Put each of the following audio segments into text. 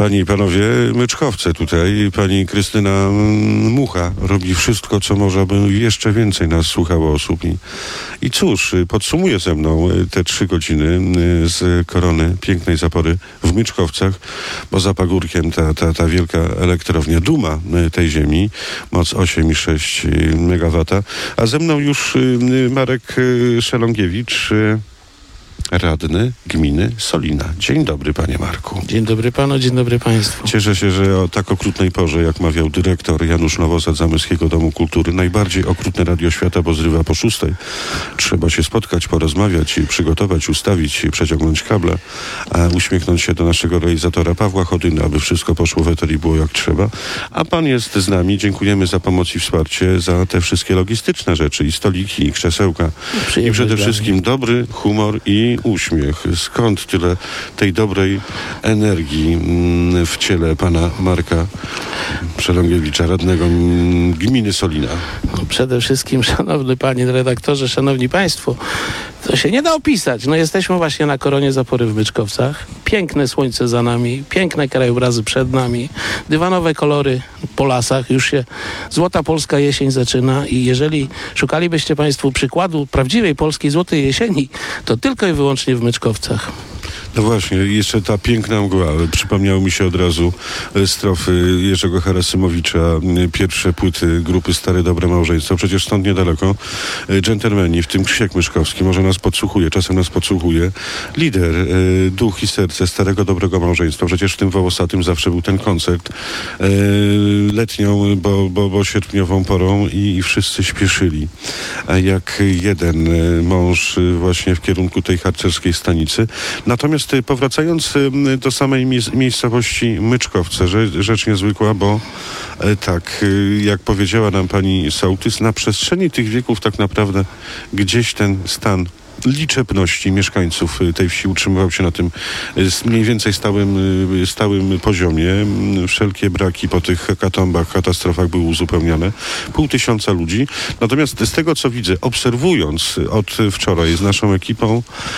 Panie i panowie, Myczkowce tutaj, pani Krystyna Mucha robi wszystko, co może, aby jeszcze więcej nas słuchało osób. I cóż, podsumuje ze mną te 3 godziny z korony pięknej zapory w Myczkowcach, bo za pagórkiem ta wielka elektrownia, duma tej ziemi, moc 8,6 MW. A ze mną już Marek Szelongiewicz, radny gminy Solina. Dzień dobry, panie Marku. Dzień dobry panu, dzień dobry państwu. Cieszę się, że o tak okrutnej porze, jak mawiał dyrektor Janusz Nowosad Zamyskiego Domu Kultury, najbardziej okrutne radio świata, bo zrywa po 6. Trzeba się spotkać, porozmawiać, przygotować, ustawić, przeciągnąć kable, a uśmiechnąć się do naszego realizatora Pawła Chodyny, aby wszystko poszło w eter i było jak trzeba. A pan jest z nami. Dziękujemy za pomoc i wsparcie, za te wszystkie logistyczne rzeczy, i stoliki, i krzesełka. I przede wszystkim dobry humor i uśmiech. Skąd tyle tej dobrej energii w ciele pana Marka Szelongiewicza, radnego gminy Solina? No przede wszystkim, szanowny panie redaktorze, szanowni państwo, to się nie da opisać. No jesteśmy właśnie na koronie zapory w Myczkowcach. Piękne słońce za nami, piękne krajobrazy przed nami, dywanowe kolory po lasach. Już się złota polska jesień zaczyna i jeżeli szukalibyście państwo przykładu prawdziwej polskiej złotej jesieni, to tylko i wyłącznie w Myczkowcach. No właśnie, jeszcze ta piękna mgła. Przypomniały mi się od razu strofy Jerzego Harasymowicza, pierwsze płyty grupy Stare Dobre Małżeństwo. Przecież stąd niedaleko dżentelmeni, w tym Krzysiek Myszkowski, może nas podsłuchuje, czasem nas podsłuchuje. Lider, duch i serce Starego Dobrego Małżeństwa. Przecież w tym Wołosatym zawsze był ten koncert letnią, bo sierpniową porą i wszyscy śpieszyli. A jak jeden mąż właśnie w kierunku tej harcerskiej stanicy. Natomiast powracając do samej miejscowości Myczkowce, rzecz niezwykła, bo tak, jak powiedziała nam pani sołtys, na przestrzeni tych wieków tak naprawdę gdzieś ten stan liczebności mieszkańców tej wsi utrzymywał się na tym mniej więcej stałym poziomie. Wszelkie braki po tych hekatombach, katastrofach były uzupełniane. 500 ludzi. Natomiast z tego, co widzę, obserwując od wczoraj z naszą ekipą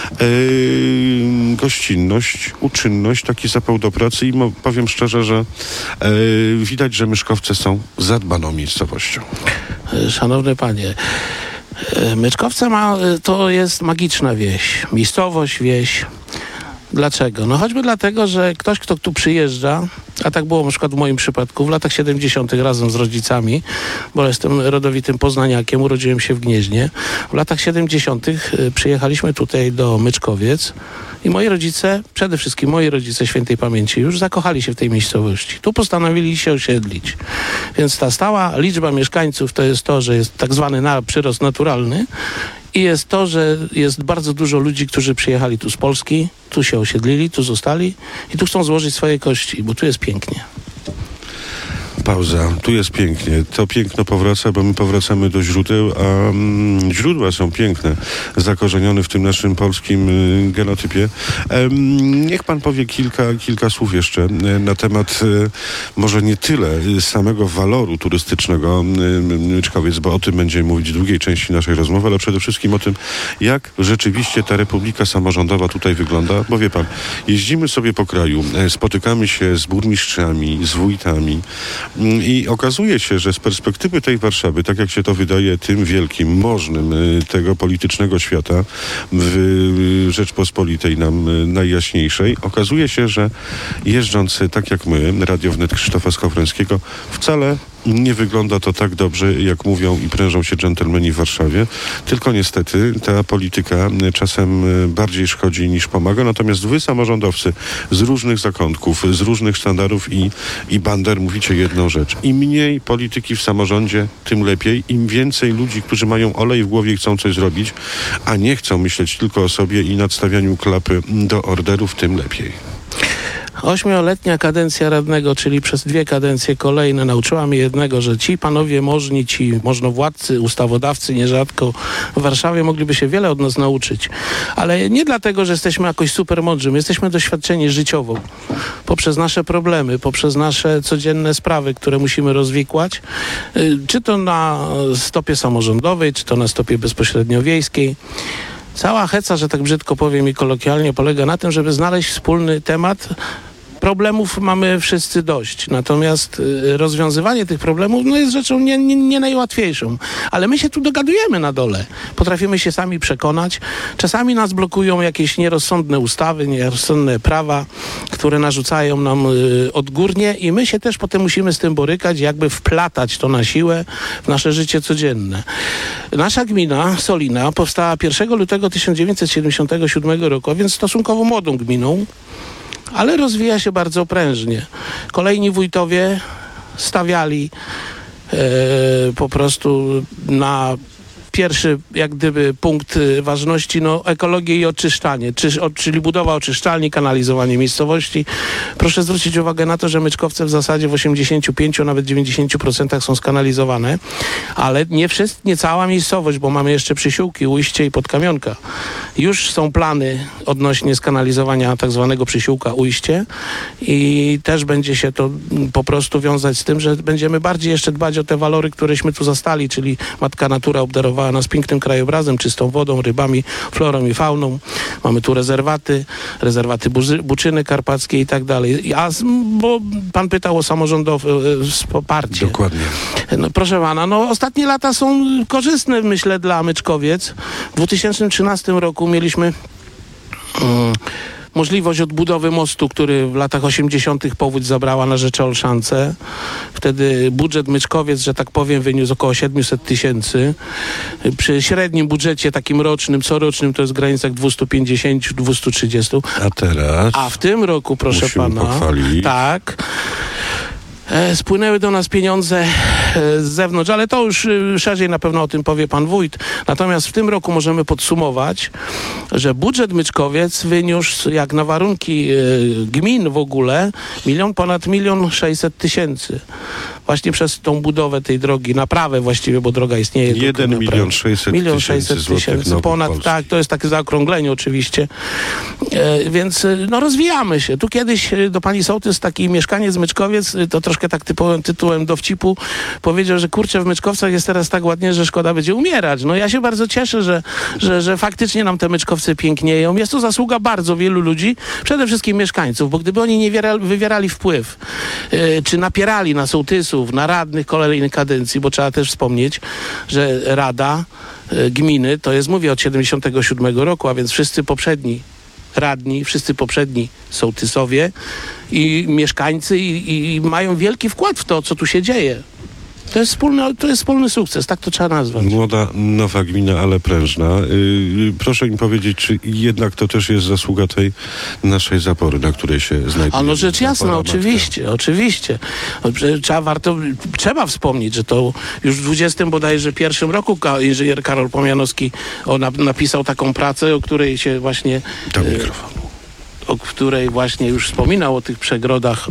gościnność, uczynność, taki zapał do pracy i powiem szczerze, że widać, że Myszkowce są zadbaną miejscowością. Szanowny panie, Myczkowce to jest magiczna wieś, miejscowość, wieś. Dlaczego? No choćby dlatego, że ktoś, kto tu przyjeżdża, a tak było na przykład w moim przypadku, w latach 70. razem z rodzicami, bo jestem rodowitym poznaniakiem, urodziłem się w Gnieźnie. W latach 70. przyjechaliśmy tutaj do Myczkowiec i moi rodzice, przede wszystkim moi rodzice świętej pamięci, już zakochali się w tej miejscowości. Tu postanowili się osiedlić. Więc ta stała liczba mieszkańców to jest to, że jest tak zwany przyrost naturalny i jest to, że jest bardzo dużo ludzi, którzy przyjechali tu z Polski, tu się osiedlili, tu zostali i tu chcą złożyć swoje kości, bo tu jest pięknie. Pauza. Tu jest pięknie. To piękno powraca, bo my powracamy do źródeł, a źródła są piękne, zakorzenione w tym naszym polskim genotypie. Niech pan powie kilka słów jeszcze na temat może nie tyle samego waloru turystycznego Myczkowiec, bo o tym będziemy mówić w drugiej części naszej rozmowy, ale przede wszystkim o tym, jak rzeczywiście ta republika samorządowa tutaj wygląda, bo wie pan, jeździmy sobie po kraju, spotykamy się z burmistrzami, z wójtami, i okazuje się, że z perspektywy tej Warszawy, tak jak się to wydaje tym wielkim, możnym tego politycznego świata w Rzeczpospolitej nam najjaśniejszej, okazuje się, że jeżdżąc tak jak my, Radio Wnet Krzysztofa Skowrońskiego, wcale nie wygląda to tak dobrze, jak mówią i prężą się dżentelmeni w Warszawie. Tylko niestety ta polityka czasem bardziej szkodzi niż pomaga. Natomiast wy, samorządowcy, z różnych zakątków, z różnych sztandarów i bander mówicie jedną rzecz. Im mniej polityki w samorządzie, tym lepiej. Im więcej ludzi, którzy mają olej w głowie i chcą coś zrobić, a nie chcą myśleć tylko o sobie i nadstawianiu klapy do orderów, tym lepiej. 8-letnia kadencja radnego, czyli przez 2 kadencje kolejne, nauczyła mnie jednego, że ci panowie możni, ci możnowładcy, ustawodawcy nierzadko w Warszawie mogliby się wiele od nas nauczyć. Ale nie dlatego, że jesteśmy jakoś super mądrzy. My jesteśmy doświadczeni życiowo. Poprzez nasze problemy, poprzez nasze codzienne sprawy, które musimy rozwikłać. Czy to na stopie samorządowej, czy to na stopie bezpośrednio wiejskiej. Cała heca, że tak brzydko powiem i kolokwialnie, polega na tym, żeby znaleźć wspólny temat, problemów mamy wszyscy dość. Natomiast rozwiązywanie tych problemów jest rzeczą nie najłatwiejszą. Ale my się tu dogadujemy na dole. Potrafimy się sami przekonać. Czasami nas blokują jakieś nierozsądne ustawy, nierozsądne prawa, które narzucają nam odgórnie i my się też potem musimy z tym borykać, jakby wplatać to na siłę w nasze życie codzienne. Nasza gmina Solina powstała 1 lutego 1977 roku, a więc stosunkowo młodą gminą, ale rozwija się bardzo prężnie. Kolejni wójtowie stawiali po prostu na pierwszy jak gdyby punkt ważności ekologię i oczyszczanie, czyli budowa oczyszczalni, kanalizowanie miejscowości. Proszę zwrócić uwagę na to, że Myczkowce w zasadzie w 85, nawet 90% są skanalizowane, ale nie cała miejscowość, bo mamy jeszcze Przysiółki, Ujście i Podkamionka. Już są plany odnośnie skanalizowania tak zwanego Przysiółka Ujście i też będzie się to po prostu wiązać z tym, że będziemy bardziej jeszcze dbać o te walory, któreśmy tu zastali, czyli matka natura obdarowała nas pięknym krajobrazem, czystą wodą, rybami, florą i fauną. Mamy tu rezerwaty Buczyny Karpackie i tak dalej. Bo pan pytał o samorządowe poparcie. Dokładnie. No, proszę pana, ostatnie lata są korzystne, myślę, dla Myczkowiec. W 2013 roku mieliśmy możliwość odbudowy mostu, który w latach 80. powódź zabrała na rzece Olszance. Wtedy budżet Myczkowiec, że tak powiem, wyniósł około 700 000. Przy średnim budżecie takim rocznym, corocznym to jest w granicach 250-230. A teraz? A w tym roku, proszę pana, pochwalić. Tak. Spłynęły do nas pieniądze z zewnątrz, ale to już szerzej na pewno o tym powie pan wójt. Natomiast w tym roku możemy podsumować, że budżet Myczkowiec wyniósł, jak na warunki gmin w ogóle, ponad 1 600 000. Właśnie przez tą budowę tej drogi, naprawę właściwie, bo droga istnieje. 1 600 000 ponad, Polski. tak, to jest takie zaokrąglenie oczywiście. Więc rozwijamy się. Tu kiedyś do pani sołtys taki mieszkaniec z Myczkowiec, to troszkę tak tytułem dowcipu, powiedział, że kurczę, w Myczkowcach jest teraz tak ładnie, że szkoda będzie umierać. Ja się bardzo cieszę, że faktycznie nam te Myczkowce pięknieją. Jest to zasługa bardzo wielu ludzi, przede wszystkim mieszkańców, bo gdyby oni nie wywierali wpływ, czy napierali na sołtysów, na radnych kolejnych kadencji, bo trzeba też wspomnieć, że Rada Gminy, to jest, mówię, od 77 roku, a więc wszyscy poprzedni radni, wszyscy poprzedni sołtysowie i mieszkańcy i mają wielki wkład w to, co tu się dzieje. To jest wspólny sukces, tak to trzeba nazwać. Młoda, nowa gmina, ale prężna. Proszę mi powiedzieć, czy jednak to też jest zasługa tej naszej Zapory, na której się znajduje? Rzecz jasna, oczywiście. Trzeba wspomnieć, że to już w 20 bodajże pierwszym roku inżynier Karol Pomianowski napisał taką pracę, o której się właśnie... o której właśnie już wspominał, o tych przegrodach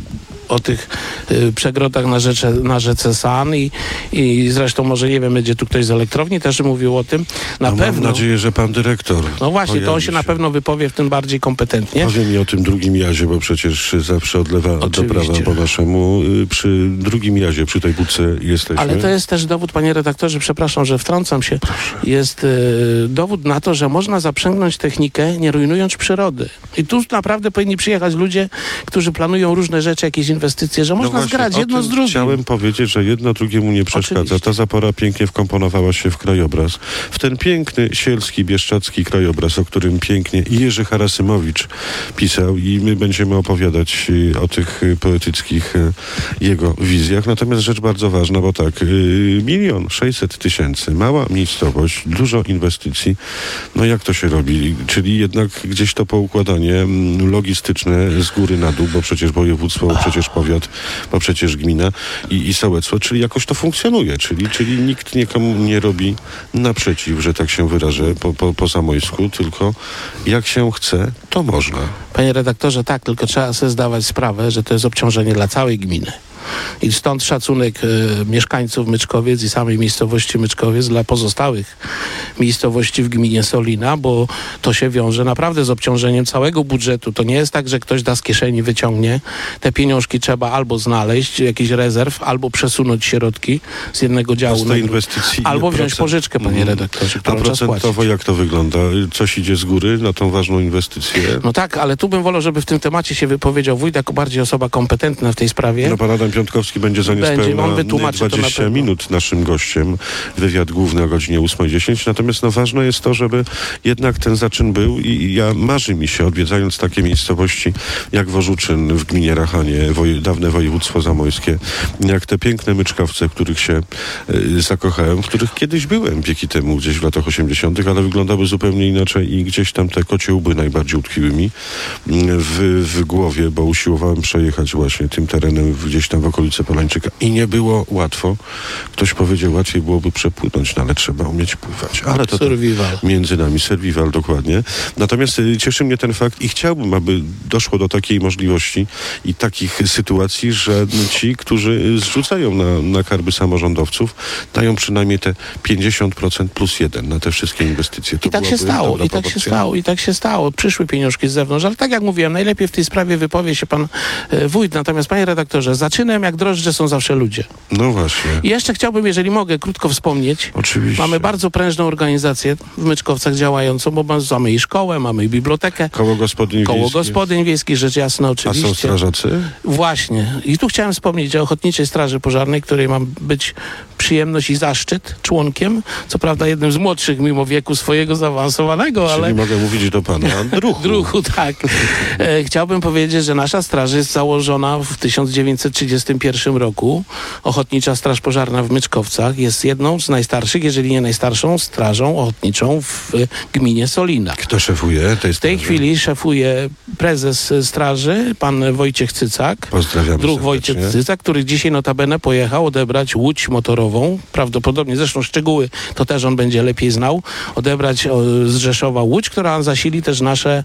na rzece San i zresztą może, nie wiem, będzie tu ktoś z elektrowni też mówił o tym. Mam nadzieję, że pan dyrektor właśnie, to on się na pewno wypowie w tym bardziej kompetentnie. Powie mi o tym drugim jazie, bo przecież zawsze odlewa do prawa po naszemu. Przy drugim jazie, przy tej budce jesteśmy. Ale to jest też dowód, panie redaktorze, przepraszam, że wtrącam się. Proszę. Jest dowód na to, że można zaprzęgnąć technikę, nie rujnując przyrody. I tu naprawdę powinni przyjechać ludzie, którzy planują różne rzeczy, jakieś inwestycje, że można zgrać jedno z drugim. Chciałem powiedzieć, że jedno drugiemu nie przeszkadza. Oczywiście. Ta Zapora pięknie wkomponowała się w krajobraz. W ten piękny, sielski, bieszczacki krajobraz, o którym pięknie Jerzy Harasymowicz pisał i my będziemy opowiadać o tych poetyckich jego wizjach. Natomiast rzecz bardzo ważna, bo tak, 1 600 000, mała miejscowość, dużo inwestycji. Jak to się robi? Czyli jednak gdzieś to poukładanie logistyczne z góry na dół, bo przecież województwo, bo przecież powiat, bo przecież gmina i sołectwo, czyli jakoś to funkcjonuje, czyli nikt nikomu nie robi naprzeciw, że tak się wyrażę, po zamojsku, tylko jak się chce, to można. Panie redaktorze, tak, tylko trzeba sobie zdawać sprawę, że to jest obciążenie dla całej gminy. I stąd szacunek mieszkańców Myczkowiec i samej miejscowości Myczkowiec dla pozostałych miejscowości w gminie Solina, bo to się wiąże naprawdę z obciążeniem całego budżetu. To nie jest tak, że ktoś da z kieszeni, wyciągnie. Te pieniążki trzeba albo znaleźć, jakiś rezerw, albo przesunąć środki z jednego działu z tej inwestycji albo wziąć pożyczkę, panie redaktorze, którą A procentowo jak to wygląda? Coś idzie z góry na tą ważną inwestycję? No tak, ale tu bym wolał, żeby w tym temacie się wypowiedział wójt jako bardziej osoba kompetentna w tej sprawie. No pan Adam Piątkowski będzie za niespełna 20 minut naszym gościem. Wywiad główny o godzinie 8:10. Natomiast ważne jest to, żeby jednak ten zaczyn był i ja marzy mi się, odwiedzając takie miejscowości jak Worzuczyn w gminie Rachanie, dawne województwo zamojskie, jak te piękne Myczkowce, w których się zakochałem, w których kiedyś byłem wieki temu, gdzieś w latach 80., ale wyglądały zupełnie inaczej i gdzieś tam te kocie łby najbardziej utkwiły mi w głowie, bo usiłowałem przejechać właśnie tym terenem gdzieś tam w okolicy Polańczyka i nie było łatwo. Ktoś powiedział, łatwiej byłoby przepłynąć, no ale trzeba umieć pływać. Ale to survival. Między nami, survival, dokładnie. Natomiast cieszy mnie ten fakt i chciałbym, aby doszło do takiej możliwości i takich sytuacji, że ci, którzy zrzucają na karby samorządowców, dają przynajmniej te 50% plus 1 na te wszystkie inwestycje. To I tak się stało, i tak się stało. Przyszły pieniążki z zewnątrz, ale tak jak mówiłem, najlepiej w tej sprawie wypowie się pan wójt. Natomiast, panie redaktorze, zaczynem jak drożdże są zawsze ludzie. No właśnie. I jeszcze chciałbym, jeżeli mogę, krótko wspomnieć. Oczywiście. Mamy bardzo prężną organizację w Myczkowcach działającą, bo mamy i szkołę, mamy i bibliotekę. Koło gospodyń wiejskich, rzecz jasna, oczywiście. A są strażacy? Właśnie. I tu chciałem wspomnieć o Ochotniczej Straży Pożarnej, której mam być przyjemność i zaszczyt członkiem. Co prawda jednym z młodszych mimo wieku swojego zaawansowanego, ale... Czyli mogę mówić do pana druhu. Druhu, tak. Chciałbym powiedzieć, że nasza straż jest założona w 1931 roku. Ochotnicza Straż Pożarna w Myczkowcach jest jedną z najstarszych, jeżeli nie najstarszą strażą ochotniczą w gminie Solina. Kto szefuje tej straży? W tej chwili szefuje prezes straży, pan Wojciech Cycak. Pozdrawiam Druh Wojciech Cycak, który dzisiaj notabene pojechał odebrać łódź motorową. Prawdopodobnie, zresztą szczegóły to też on będzie lepiej znał. Odebrać z Rzeszowa łódź, która zasili też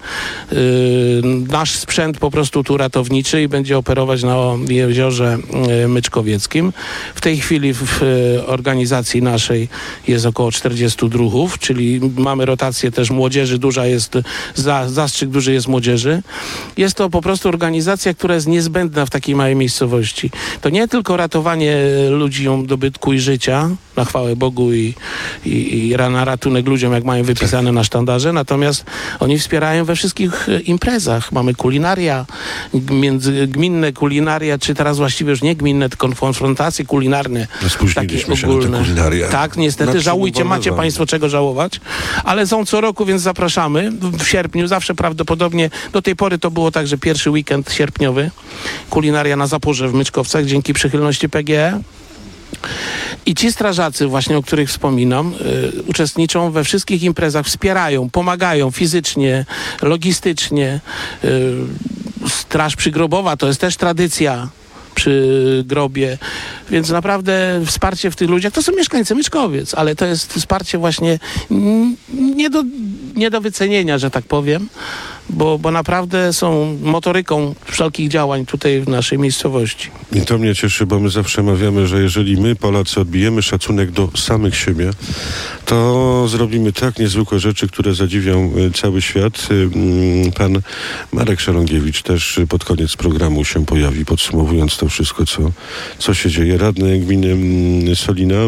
nasz sprzęt po prostu tu ratowniczy i będzie operować na jeziorze Myczkowieckim. W tej chwili w organizacji naszej jest około 40 druhów, czyli mamy rotację też młodzieży, duża jest, zastrzyk duży jest młodzieży. Jest to po prostu organizacja, która jest niezbędna w takiej małej miejscowości. To nie tylko ratowanie ludziom dobytku i życia, na chwałę Bogu i na ratunek ludziom, jak mają wypisane na sztandarze, natomiast oni wspierają we wszystkich imprezach. Mamy kulinaria, międzygminne kulinaria, czy teraz właściwie już nie gminne, tylko konfrontacje kulinarne. Spóźniliśmy się na te kulinaria. Tak, niestety, żałujcie, macie państwo czego żałować, ale są co roku, więc zapraszamy. W sierpniu, zawsze prawdopodobnie, do tej pory to było tak, że pierwszy weekend sierpniowy, kulinaria na Zaporze w Myczkowcach, dzięki przychylności PGE. I ci strażacy właśnie, o których wspominam, uczestniczą we wszystkich imprezach, wspierają, pomagają fizycznie, logistycznie. Straż przygrobowa to jest też tradycja przy grobie, więc naprawdę wsparcie w tych ludziach, to są mieszkańcy Myczkowiec, ale to jest wsparcie właśnie nie do wycenienia, że tak powiem, bo naprawdę są motoryką wszelkich działań tutaj w naszej miejscowości. I to mnie cieszy, bo my zawsze mawiamy, że jeżeli my, Polacy, odbijemy szacunek do samych siebie, to zrobimy tak niezwykłe rzeczy, które zadziwią cały świat. Pan Marek Szalongiewicz też pod koniec programu się pojawi, podsumowując to wszystko, co się dzieje. Radny gminy Solina.